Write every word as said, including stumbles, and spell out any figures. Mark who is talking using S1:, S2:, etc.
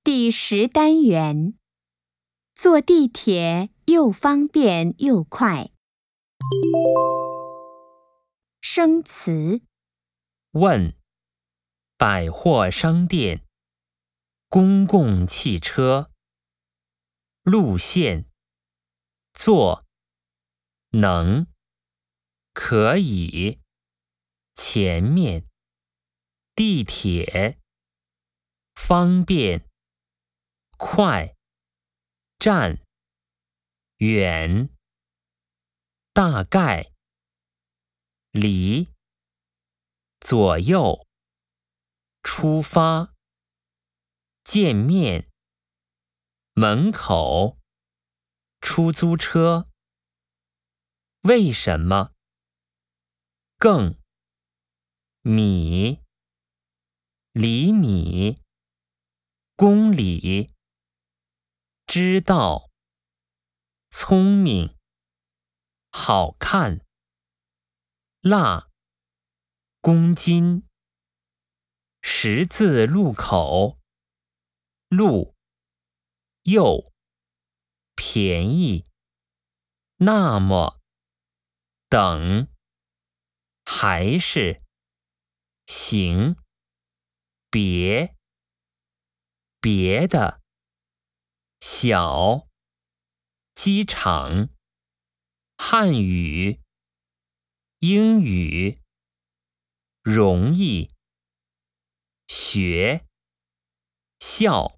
S1: 第十单元，坐地铁又方便又快。生词：
S2: 问，百货商店，公共汽车，路线，坐，能，可以，前面，地铁，方便，快，站，远，大概，离，左右，出发，见面，门口，出租车，为什么，更，米，厘米，公里，知道，聪明，好看，辣，公斤，十字路口，路，又，便宜，那么，等，还是，行，别，别的，小，机场，汉语，英语，容易，学，校。